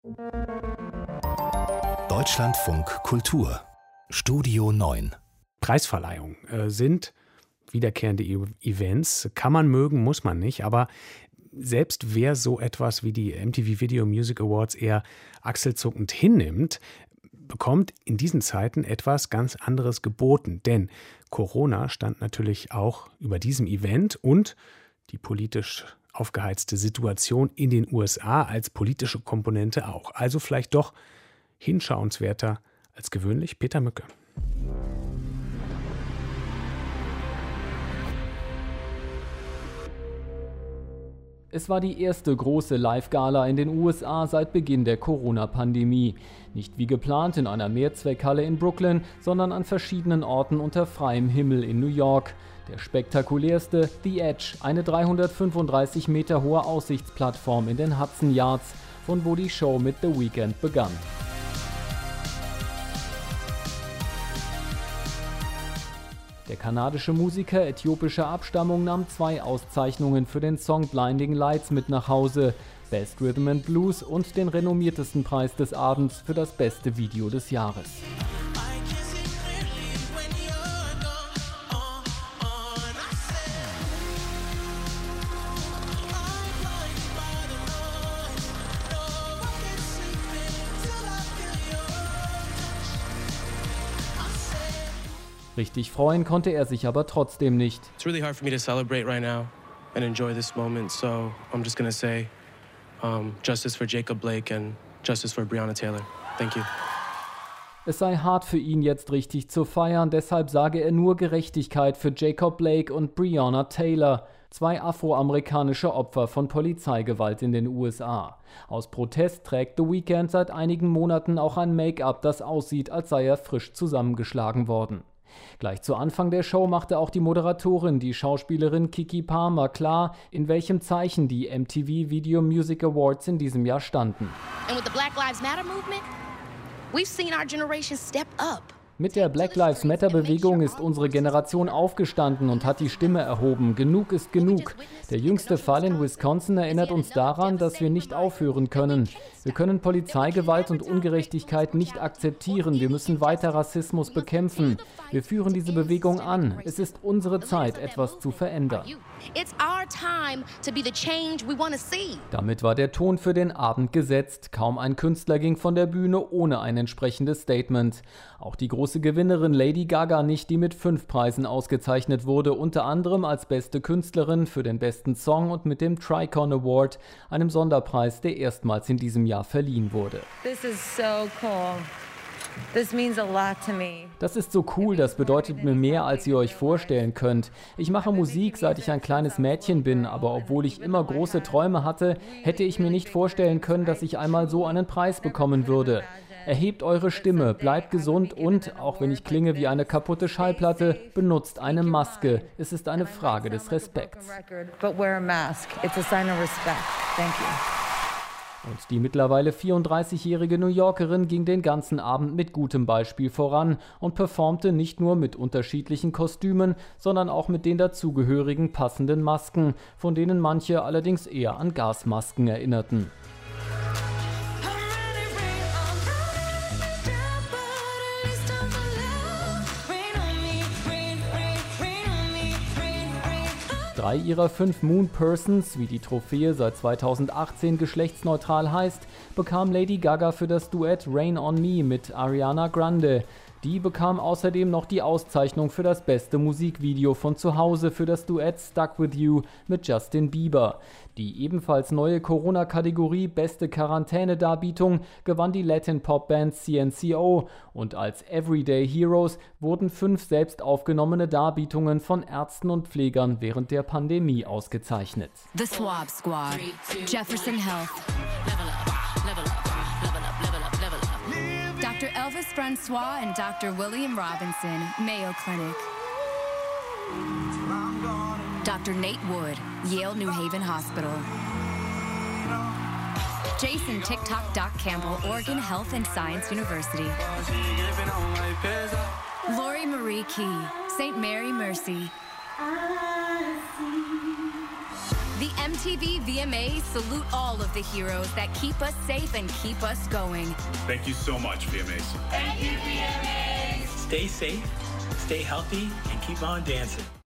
Deutschlandfunk Kultur Studio 9. Preisverleihungen sind wiederkehrende Events. Kann man mögen, muss man nicht. Aber selbst wer so etwas wie die MTV Video Music Awards eher achselzuckend hinnimmt, bekommt in diesen Zeiten etwas ganz anderes geboten. Denn Corona stand natürlich auch über diesem Event und die politisch aufgeheizte Situation in den USA als politische Komponente auch. Also vielleicht doch hinschauenswerter als gewöhnlich. Peter Mücke. Es war die erste große Live-Gala in den USA seit Beginn der Corona-Pandemie. Nicht wie geplant in einer Mehrzweckhalle in Brooklyn, sondern an verschiedenen Orten unter freiem Himmel in New York. Der spektakulärste, The Edge, eine 335 Meter hohe Aussichtsplattform in den Hudson Yards, von wo die Show mit The Weeknd begann. Der kanadische Musiker äthiopischer Abstammung nahm 2 Auszeichnungen für den Song Blinding Lights mit nach Hause, Best Rhythm and Blues und den renommiertesten Preis des Abends für das beste Video des Jahres. Richtig freuen konnte er sich aber trotzdem nicht. It's really hard for me to celebrate right now and enjoy this moment, so I'm just gonna say justice for Jacob Blake and justice for Breonna Taylor. Thank you. Es sei hart für ihn, jetzt richtig zu feiern, deshalb sage er nur Gerechtigkeit für Jacob Blake und Breonna Taylor, 2 afroamerikanische Opfer von Polizeigewalt in den USA. Aus Protest trägt The Weeknd seit einigen Monaten auch ein Make-up, das aussieht, als sei er frisch zusammengeschlagen worden. Gleich zu Anfang der Show machte auch die Moderatorin, die Schauspielerin Keke Palmer, klar, in welchem Zeichen die MTV Video Music Awards in diesem Jahr standen. And with the Black Lives Matter movement, we've seen our generation step up. Mit der Black Lives Matter Bewegung ist unsere Generation aufgestanden und hat die Stimme erhoben. Genug ist genug. Der jüngste Fall in Wisconsin erinnert uns daran, dass wir nicht aufhören können. Wir können Polizeigewalt und Ungerechtigkeit nicht akzeptieren. Wir müssen weiter Rassismus bekämpfen. Wir führen diese Bewegung an. Es ist unsere Zeit, etwas zu verändern. Damit war der Ton für den Abend gesetzt. Kaum ein Künstler ging von der Bühne ohne ein entsprechendes Statement. Auch die große Gewinnerin Lady Gaga nicht, die mit 5 Preisen ausgezeichnet wurde, unter anderem als beste Künstlerin für den besten Song und mit dem Tricon Award, einem Sonderpreis, der erstmals in diesem Jahr verliehen wurde. This is so cool. This means a lot to me. Das ist so cool, das bedeutet mir mehr, als ihr euch vorstellen könnt. Ich mache Musik, seit ich ein kleines Mädchen bin, aber obwohl ich immer große Träume hatte, hätte ich mir nicht vorstellen können, dass ich einmal so einen Preis bekommen würde. Erhebt eure Stimme, bleibt gesund und, auch wenn ich klinge wie eine kaputte Schallplatte, benutzt eine Maske. Es ist eine Frage des Respekts. Und die mittlerweile 34-jährige New Yorkerin ging den ganzen Abend mit gutem Beispiel voran und performte nicht nur mit unterschiedlichen Kostümen, sondern auch mit den dazugehörigen passenden Masken, von denen manche allerdings eher an Gasmasken erinnerten. Drei ihrer 5 Moon Persons, wie die Trophäe seit 2018 geschlechtsneutral heißt, bekam Lady Gaga für das Duett Rain on Me mit Ariana Grande. Die bekam außerdem noch die Auszeichnung für das beste Musikvideo von zu Hause für das Duett Stuck With You mit Justin Bieber. Die ebenfalls neue Corona-Kategorie Beste Quarantäne-Darbietung gewann die Latin-Pop-Band CNCO und als Everyday Heroes wurden 5 selbst aufgenommene Darbietungen von Ärzten und Pflegern während der Pandemie ausgezeichnet. The Swab Squad, Jefferson Health, Dr. Elvis Francois and Dr. William Robinson, Mayo Clinic. Dr. Nate Wood, Yale New Haven Hospital. Jason TikTok Doc Campbell, Oregon Health and Science University. Lori Marie Key, St. Mary Mercy. The MTV MTV VMAs salute all of the heroes that keep us safe and keep us going. Thank you so much, VMAs. Thank you, VMAs. Stay safe, stay healthy, and keep on dancing.